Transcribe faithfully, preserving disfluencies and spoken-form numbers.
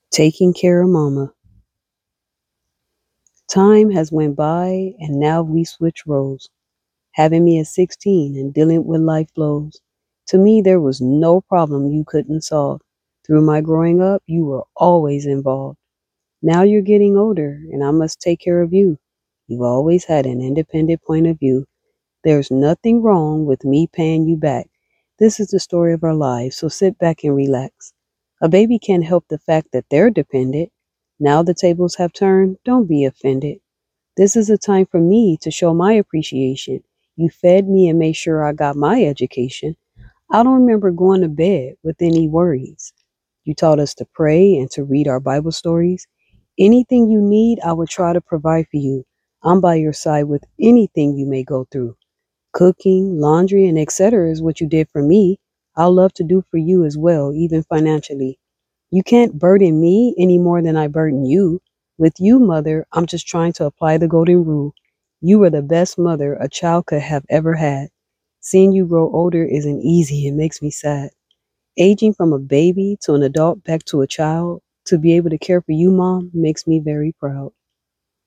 Taking care of mama. Time has went by and now we switch roles. Having me at sixteen and dealing with life blows. To me, there was no problem you couldn't solve. Through my growing up, you were always involved. Now you're getting older and I must take care of you. You've always had an independent point of view. There's nothing wrong with me paying you back. This is the story of our lives, so sit back and relax. A baby can't help the fact that they're dependent. Now the tables have turned, don't be offended. This is a time for me to show my appreciation. You fed me and made sure I got my education. I don't remember going to bed with any worries. You taught us to pray and to read our Bible stories. Anything you need, I would try to provide for you. I'm by your side with anything you may go through. Cooking, laundry, and et cetera is what you did for me. I'll love to do for you as well, even financially. You can't burden me any more than I burden you. With you, mother, I'm just trying to apply the golden rule. You were the best mother a child could have ever had. Seeing you grow older isn't easy, it makes me sad. Aging from a baby to an adult back to a child, to be able to care for you, mom, makes me very proud.